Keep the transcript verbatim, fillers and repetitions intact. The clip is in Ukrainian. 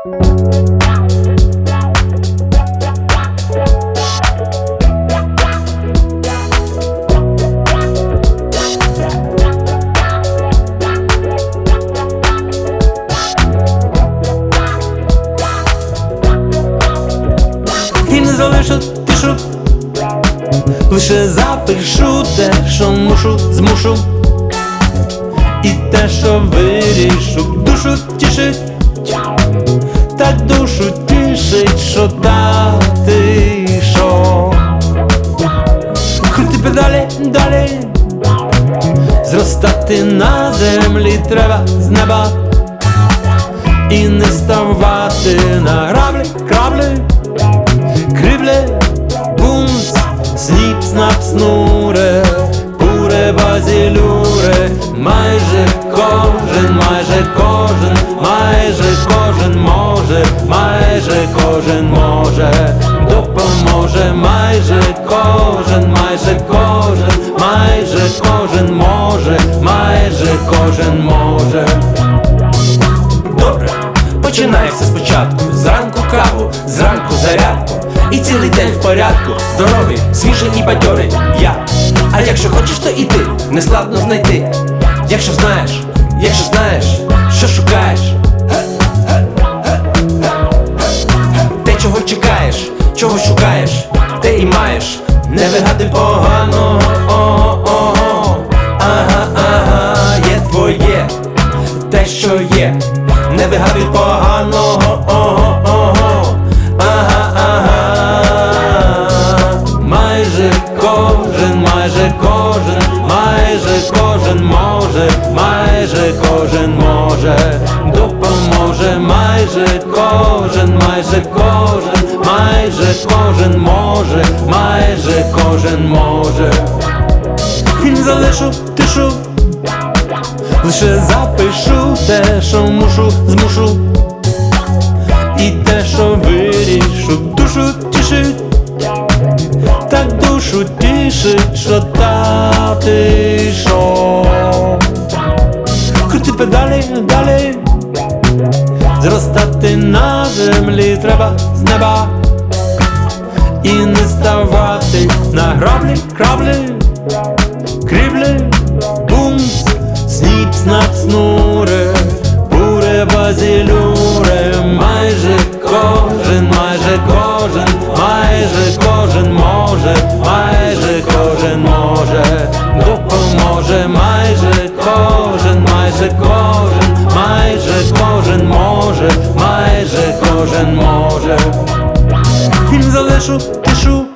І не залишу тишу, лише запишу те, що мушу, змушу, і те, що вирішу, душу тішить, так душу тішить, що та тишо. Крути педалі далі, зростати на землі треба з неба, і не ставати на граблі, краблі, крибле, бумс, сніп, снап, снуре, пуре, базілюре. Майже кожен, майже кожен, майже кожен може, майже кожен може, допоможе. Майже кожен, майже кожен, майже кожен може, майже кожен може. Добре, починай все спочатку. Зранку каву, зранку зарядку, і цілий день в порядку. Здоровий, свіжий і бадьорий я. А якщо хочеш, то і ти не складно знайти. Якщо знаєш, якщо знаєш, що шукаєш, те, чого чекаєш, чого шукаєш, те і маєш. Не вигадуй поганого, ого, ого. Ага, ага, є твоє, те, що є. Не вигадуй поганого, ого, ого. Ага, ага. Майже кожен, майже кожен, майже кожен може, майже кожен може, допоможе. Майже кожен, майже кожен, майже кожен може, майже кожен може. І не залишу тишу, лише запишу те, що мушу, змушу, і те, що вирішу, душу тішить, так душу тішить, що та тишо. Крути педалі далі, зростати на землі треба з неба, і не ставати на граблі, краблі, криблі, бумс, сніп, снап, снуре, пуре, базілюре. Майже кожен, майже кожен, майже кожен може, майже кожен може, допоможе. Майже кожен, майже кожен, майже кожен може, майже кожен може. І не залишу тишу,